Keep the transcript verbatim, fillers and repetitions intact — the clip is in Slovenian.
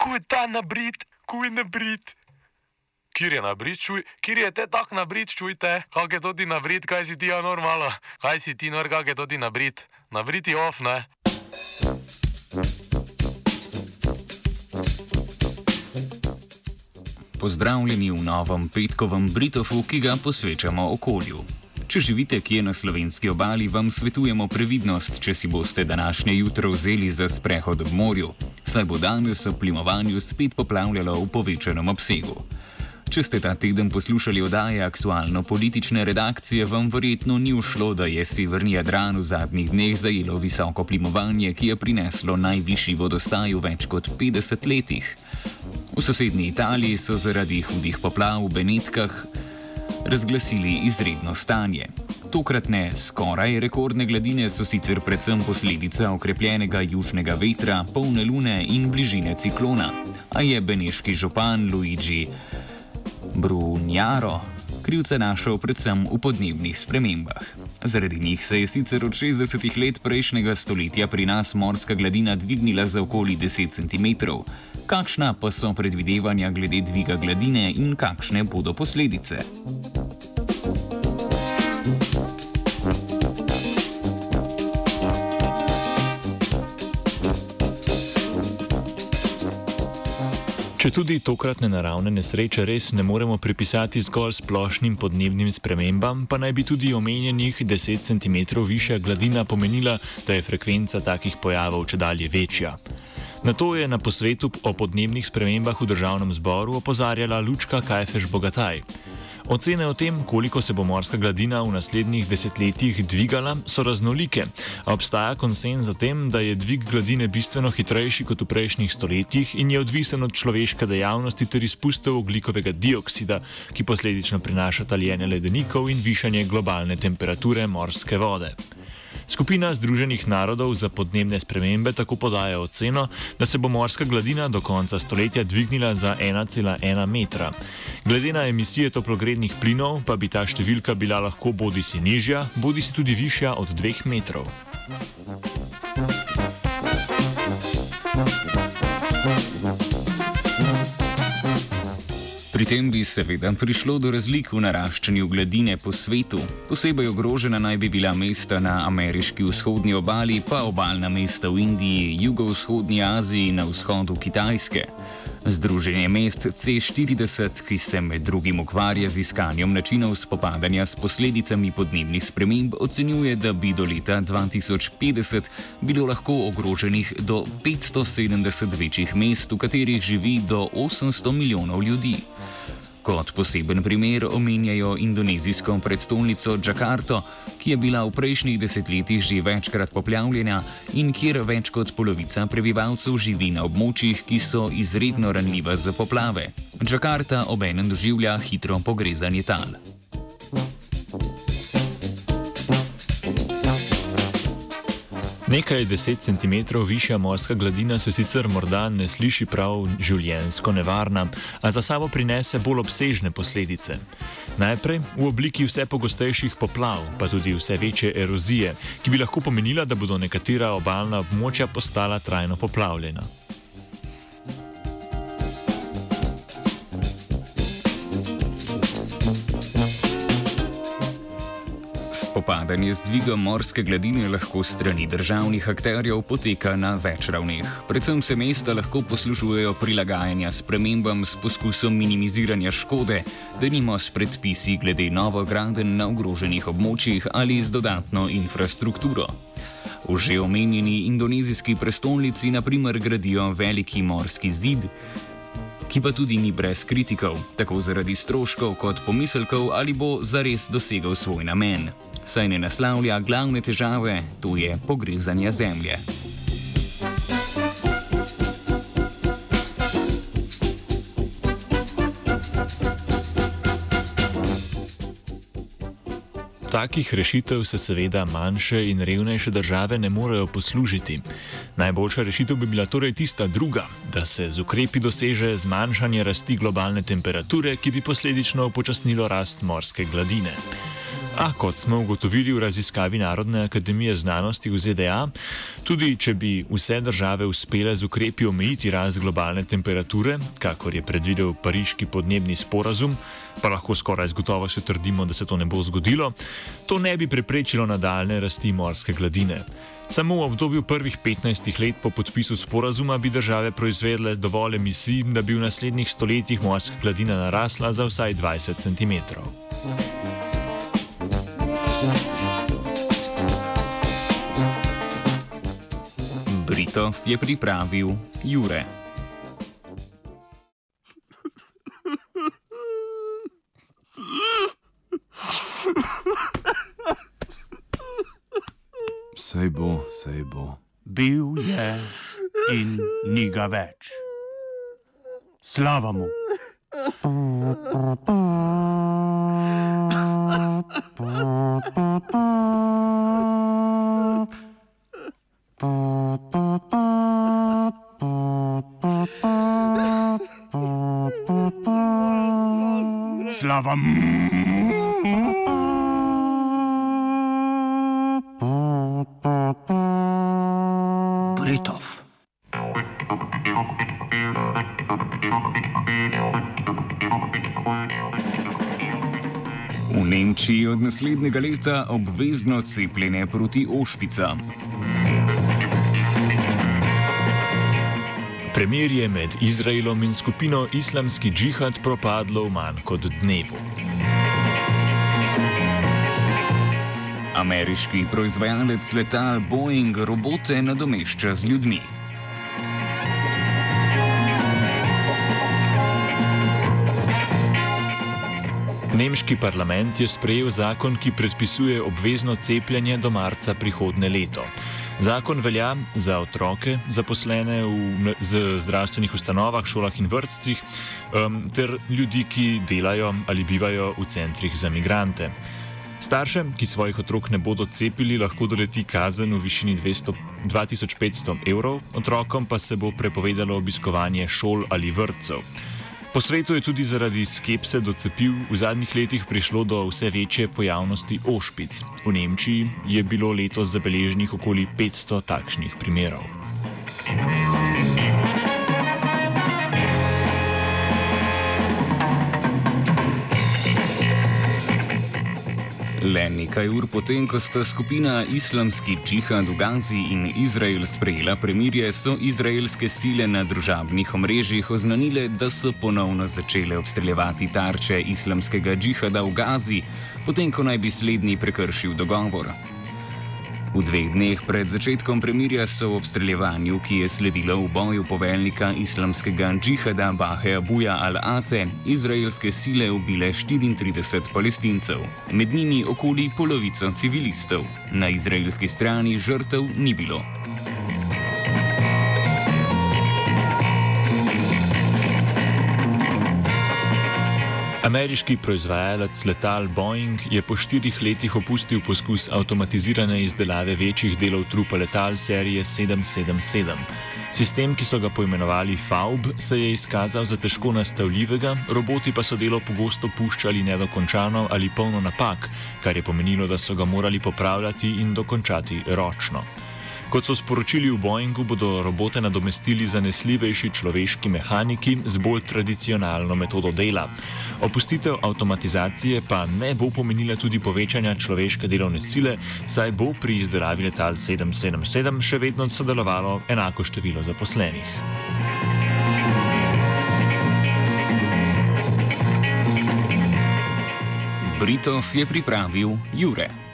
kuj ta nabrit, kuj nabrit. Kjer je nabrit, čuj, kjer je te tak nabrit, čujte, kak je to ti nabrit, kaj si ti ja normalo, kaj si ti nor, kak je to ti nabrit, nabrit je off, ne? Pozdravljeni v novem petkovem Britofu, ki ga posvečamo okolju. Če živite kje na slovenski obali, vam svetujemo previdnost, če si boste današnje jutro vzeli za sprehod ob morju, saj bo danes ob plimovanju spet poplavljalo v povečanem obsegu. Če ste ta teden poslušali oddaje aktualno-politične redakcije, vam verjetno ni ušlo, da je severni Jadran v zadnjih dneh zajelo visoko plimovanje, ki je prineslo najvišji vodostaj v več kot petdeset letih. V sosednji Italiji so zaradi hudih poplav v Benetkah razglasili izredno stanje. Tokratne skoraj rekordne gladine so sicer predvsem posledica okrepljenega južnega vetra, polne lune in bližine ciklona, a je beneški župan Luigi Brugnaro krivca našel predvsem v podnebnih spremembah. Zaradi njih se je sicer od šestdesetih let prejšnjega stoletja pri nas morska gladina dvignila za okoli deset centimetrov. Kakšna pa so predvidevanja glede dviga gladine in kakšne bodo posledice? Če tudi tokratne naravne nesreče res ne moremo pripisati zgolj splošnim podnebnim spremembam, pa naj bi tudi omenjenih deset centimetrov višja gladina pomenila, da je frekvenca takih pojavov čedalje večja. Na to je na posvetu o podnebnih spremembah v državnem zboru opozarjala Lučka Kajfež-Bogataj. Ocene o tem, koliko se bo morska gladina v naslednjih desetletjih dvigala, so raznolike, a obstaja konsenz o tem, da je dvig gladine bistveno hitrejši kot v prejšnjih stoletjih in je odvisen od človeške dejavnosti ter izpustov ogljikovega dioksida, ki posledično prinaša taljenje ledenikov in višanje globalne temperature morske vode. Skupina Združenih narodov za podnebne spremembe tako podaja oceno, da se bo morska gladina do konca stoletja dvignila za ena cela ena metra. Glede na emisije toplogrednih plinov pa bi ta številka bila lahko bodisi nižja, bodisi tudi višja od dveh metrov. Pri tem bi seveda prišlo do razlik v naraščanju gladine po svetu. Posebej ogrožena naj bi bila mesta na ameriški vzhodni obali, pa obalna mesta v Indiji, jugovzhodni Aziji in na vzhodu Kitajske. Združenje mest C štirideset, ki se med drugim ukvarja z iskanjem načinov spopadanja s posledicami podnebnih sprememb, ocenjuje, da bi do leta dva tisoč petdeset bilo lahko ogroženih do petsto sedemdeset večjih mest, v katerih živi do osemsto milijonov ljudi. Kot poseben primer omenjajo indonezijsko predstolnico Džakarto, ki je bila v prejšnjih desetletjih že večkrat poplavljena in kjer več kot polovica prebivalcev živi na območjih, ki so izredno ranljiva za poplave. Džakarta obenem doživlja hitro pogrezanje tal. Nekaj deset centimetrov višja morska gladina se sicer morda ne sliši prav življenjsko nevarna, a za sabo prinese bolj obsežne posledice. Najprej v obliki vse pogostejših poplav, pa tudi vse večje erozije, ki bi lahko pomenila, da bodo nekatera obalna območja postala trajno poplavljena. Spopadanje z dvigom morske gladine lahko strani državnih akterjev poteka na več ravneh. Predvsem se mesta lahko poslužujejo prilagajanja spremembam s poskusom minimiziranja škode, denimo s predpisi glede novogradenj na ogroženih območjih ali z dodatno infrastrukturo. V že omenjeni indonezijski prestolnici na primer gradijo veliki morski zid, ki pa tudi ni brez kritikov, tako zaradi stroškov kot pomislekov, ali bo zares dosegel svoj namen. Saj ne naslavlja glavne težave, to je pogrezanje zemlje. Takih rešitev se seveda manjše in revnejše države ne morejo poslužiti. Najboljša rešitev bi bila torej tista druga, da se z ukrepi doseže zmanjšanje rasti globalne temperature, ki bi posledično upočasnilo rast morske gladine. A kot smo ugotovili v raziskavi Narodne akademije znanosti v Z D A, tudi če bi vse države uspele z ukrepi omejiti rast globalne temperature, kakor je predvidel pariški podnebni sporazum, pa lahko skoraj z gotovostjo trdimo, da se to ne bo zgodilo, to ne bi preprečilo nadaljne rasti morske gladine. Samo v obdobju prvih petnajstih let po podpisu sporazuma bi države proizvedle dovolj emisij, da bi v naslednjih stoletjih morska gladina narasla za vsaj dvajset centimetrov. Britov je pripravil Jure. Sej bo, sej bo. Bil je in ni ga več. Slava mu. Slava mu. Britov. V Nemčiji od naslednjega leta obvezno cepljenje proti ošpicam. Premirje med Izraelom in skupino Islamski džihad propadlo v manj kot dnevu. Ameriški proizvajalec letal Boeing robote nadomešča z ljudmi. Nemški parlament je sprejel zakon, ki predpisuje obvezno cepljenje do marca prihodnje leto. Zakon velja za otroke, zaposlene v z zdravstvenih ustanovah, šolah in vrtcih, um, ter ljudi, ki delajo ali bivajo v centrih za migrante. Starše, ki svojih otrok ne bodo cepili, lahko doleti kazen v višini dva tisoč petsto evrov, otrokom pa se bo prepovedalo obiskovanje šol ali vrtcev. Po svetu je tudi zaradi skepse do cepiv v zadnjih letih prišlo do vse večje pojavnosti ošpic. V Nemčiji je bilo letos zabeleženih okoli petsto takšnih primerov. Le nekaj ur potem, ko sta skupina Islamski džihad v Gazi in Izrael sprejela premirje, so izraelske sile na družabnih omrežjih oznanile, da so ponovno začele obstreljevati tarče Islamskega džihada v Gazi, potem ko naj bi slednji prekršil dogovor. V dveh dneh pred začetkom premirja so v obstreljevanju, ki je sledilo v boju poveljnika Islamskega džihada Bahe Abuja al-Ate, izraelske sile ubile štiriintrideset palestincev, med njimi okoli polovico civilistov. Na izraelski strani žrtev ni bilo. Ameriški proizvajalec letal Boeing je po štirih letih opustil poskus avtomatizirane izdelave večjih delov trupa letal serije sedem sedem sedem. Sistem, ki so ga poimenovali F A U B, se je izkazal za težko nastavljivega, roboti pa so delo pogosto puščali nedokončano ali polno napak, kar je pomenilo, da so ga morali popravljati in dokončati ročno. Kot so sporočili v Boeingu, bodo robote nadomestili zanesljivejši človeški mehaniki z bolj tradicionalno metodo dela. Opustitev avtomatizacije pa ne bo pomenila tudi povečanja človeške delovne sile, saj bo pri izdelavi letal sedem sedem sedem še vedno sodelovalo enako število zaposlenih. Britov je pripravil Jure.